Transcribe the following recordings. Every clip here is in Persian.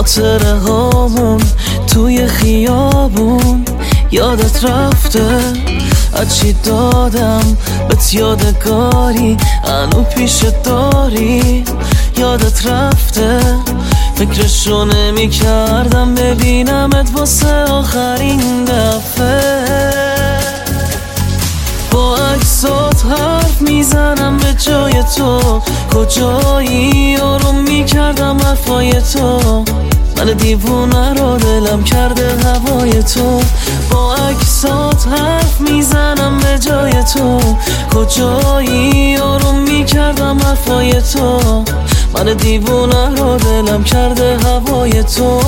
خاطره هامون توی خیابون یادت رفته از چی دادم بهت یادگاری هنو پیشت داری یادت رفته فکرشو نمی کردم ببینمت واسه آخرین دفعه با عکسات حرف میزنم به جای تو کجایی آروم میکردم حرفای تو من دیوونه رو دلم کرده هوای تو با عکسات حرف میزنم به جای تو کجایی آروم میکردم حرفای تو من دیوونه رو دلم کرده هوای تو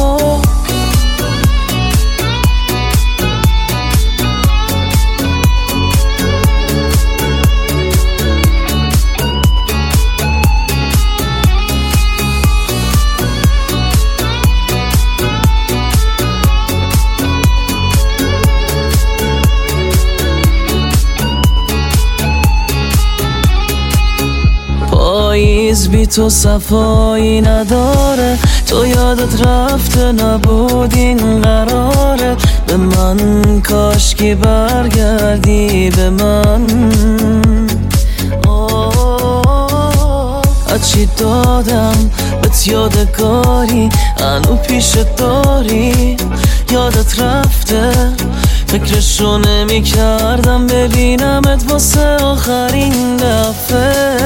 پاییز بی تو صفایی نداره تو یادت رفته نبود این قراره به من کاشکی برگردی به من از چی دادم بهت یادگاری هنو پیشت داری یادت رفته فکرشو نمی کردم ببینمت واسه آخرین دفعه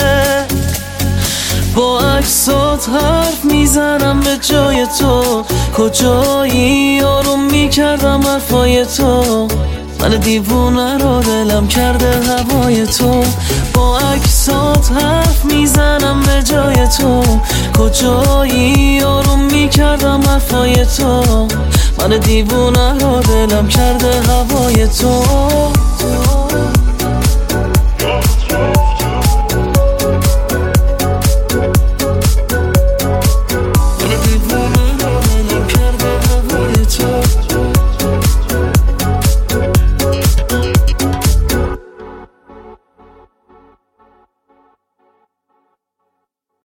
با عکسات حرف میزنم به جای تو کجایی آروم میکردم حرفای تو من دیوونه رو دلم کرده هوای تو با عکسات حرف میزنم به جای تو کجایی آروم میکردم حرفای تو من دیوونه رو دلم کرده هوای تو